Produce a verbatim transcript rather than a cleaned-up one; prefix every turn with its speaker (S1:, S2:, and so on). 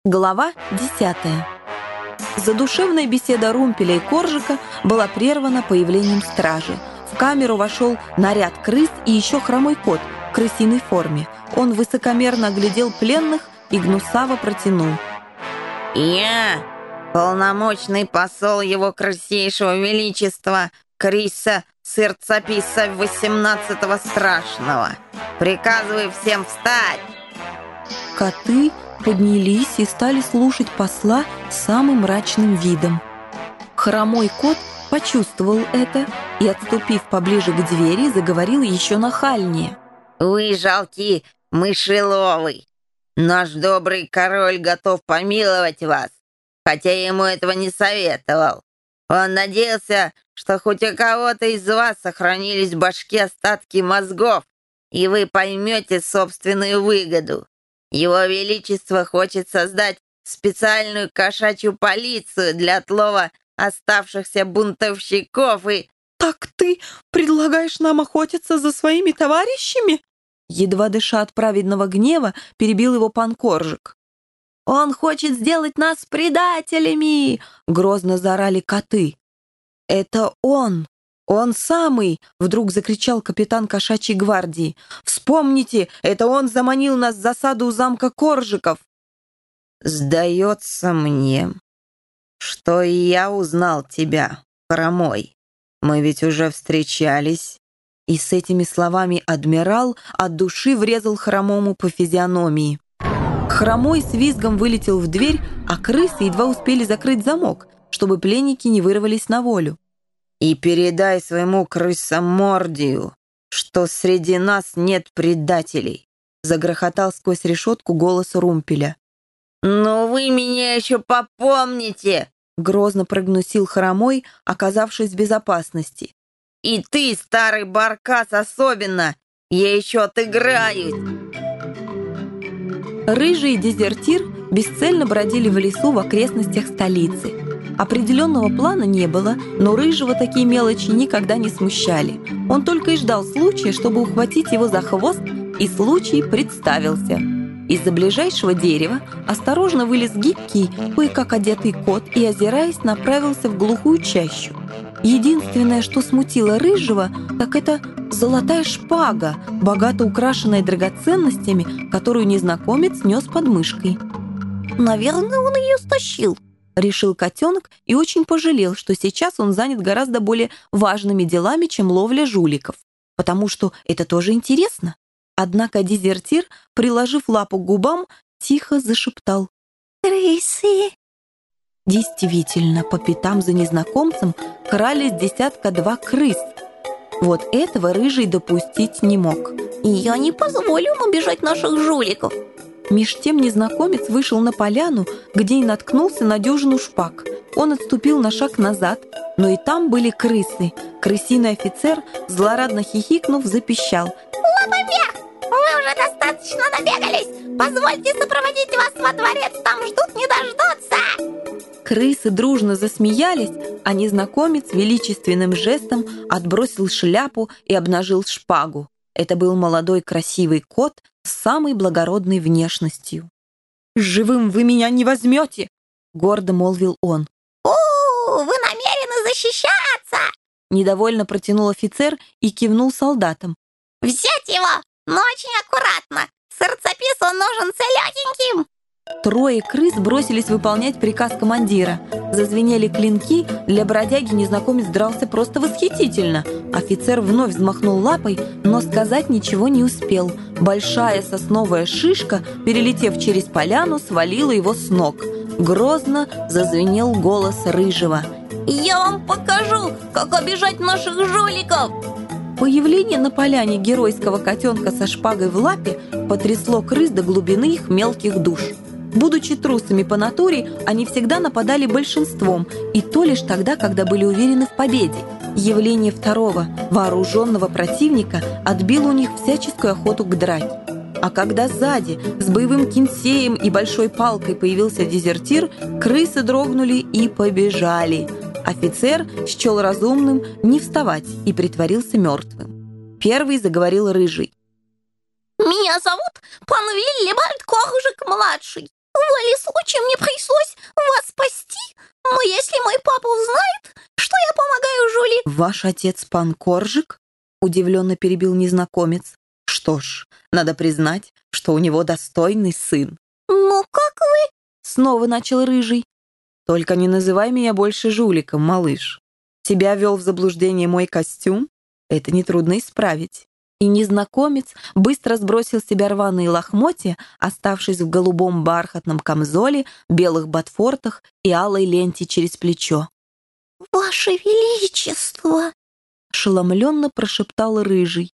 S1: Глава десятая. Задушевная беседа Румпеля и Коржика была прервана появлением стражи. В камеру вошел наряд крыс и еще хромой кот в крысиной форме. Он высокомерно оглядел пленных и гнусаво протянул:
S2: «Я полномочный посол его красивейшего величества Криса Сердцеписа восемнадцатого Страшного. Приказываю всем встать!»
S1: Коты поднялись и стали слушать посла с самым мрачным видом. Хромой кот почувствовал это и, отступив поближе к двери, заговорил еще нахальнее.
S2: «Вы жалкие мышеловы! Наш добрый король готов помиловать вас, хотя ему этого не советовал. Он надеялся, что хоть у кого-то из вас сохранились в башке остатки мозгов, и вы поймете собственную выгоду. Его Величество хочет создать специальную кошачью полицию для отлова оставшихся бунтовщиков и...»
S1: «Так ты предлагаешь нам охотиться за своими товарищами?» Едва дыша от праведного гнева, перебил его пан Коржик. «Он хочет сделать нас предателями!» — грозно заорали коты. «Это он! Он самый!» — вдруг закричал капитан кошачьей гвардии. «Вспомните, это он заманил нас в засаду у замка Коржиков!»
S2: «Сдается мне, что и я узнал тебя, хромой. Мы ведь уже встречались».
S1: И с этими словами адмирал от души врезал хромому по физиономии. Хромой с визгом вылетел в дверь, а крысы едва успели закрыть замок, чтобы пленники не вырвались на волю.
S2: «И передай своему крысомордию, что среди нас нет предателей»,
S1: загрохотал сквозь решетку голос Румпеля.
S2: «Но вы меня еще попомните!»
S1: грозно прогнусил Хромой, оказавшись в безопасности.
S2: «И ты, старый баркас, особенно! Я еще отыграюсь!»
S1: Рыжий и дезертир бесцельно бродили в лесу в окрестностях столицы. Определенного плана не было, но Рыжего такие мелочи никогда не смущали. Он только и ждал случая, чтобы ухватить его за хвост, и случай представился. Из-за ближайшего дерева осторожно вылез гибкий, кое-как одетый кот и, озираясь, направился в глухую чащу. Единственное, что смутило Рыжего, так это золотая шпага, богато украшенная драгоценностями, которую незнакомец нес под мышкой. «Наверное, он ее стащил», — решил котенок и очень пожалел, что сейчас он занят гораздо более важными делами, чем ловля жуликов, потому что это тоже интересно. Однако дезертир, приложив лапу к губам, тихо зашептал: «Крысы!» Действительно, по пятам за незнакомцем крались десятка-два крыс. Вот этого Рыжий допустить не мог.
S3: «И я не позволю им убежать наших жуликов!»
S1: Меж тем незнакомец вышел на поляну, где и наткнулся на дюжину шпаг. Он отступил на шаг назад, но и там были крысы. Крысиный офицер, злорадно хихикнув, запищал:
S3: «Лапы вверх! Вы уже достаточно набегались! Позвольте сопроводить вас во дворец, там ждут не дождутся!»
S1: Крысы дружно засмеялись, а незнакомец величественным жестом отбросил шляпу и обнажил шпагу. Это был молодой красивый кот с самой благородной внешностью. «Живым вы меня не возьмете!» — гордо молвил он.
S3: «У, вы намерены защищаться!»
S1: Недовольно протянул офицер и кивнул солдатам.
S3: «Взять его, но очень аккуратно! Сердцепису нужен целёхеньким!»
S1: Трое крыс бросились выполнять приказ командира. Зазвенели клинки, для бродяги незнакомец дрался просто восхитительно. Офицер вновь взмахнул лапой, но сказать ничего не успел. Большая сосновая шишка, перелетев через поляну, свалила его с ног. Грозно зазвенел голос Рыжего:
S3: «Я вам покажу, как обижать наших жуликов!»
S1: Появление на поляне геройского котенка со шпагой в лапе потрясло крыс до глубины их мелких душ. Будучи трусами по натуре, они всегда нападали большинством, и то лишь тогда, когда были уверены в победе. Явление второго, вооруженного противника, отбило у них всяческую охоту к драке. А когда сзади, с боевым кинсеем и большой палкой появился дезертир, крысы дрогнули и побежали. Офицер счел разумным не вставать и притворился мертвым. Первый заговорил Рыжий.
S3: «Меня зовут пан Виллибальд Коржик-младший. волей случая мне пришлось вас спасти. Но если мой папа узнает, что я помогаю Жули...»
S1: «Ваш отец пан Коржик?» — удивленно перебил незнакомец. «Что ж, надо признать, что у него достойный сын».
S3: «Но как вы...»
S1: — снова начал Рыжий. «Только не называй меня больше жуликом, малыш. Тебя вел в заблуждение мой костюм? Это нетрудно исправить». И незнакомец быстро сбросил с себя рваные лохмотья, оставшись в голубом бархатном камзоле, белых ботфортах и алой ленте через плечо.
S3: «Ваше Величество!»
S1: — ошеломленно прошептал Рыжий.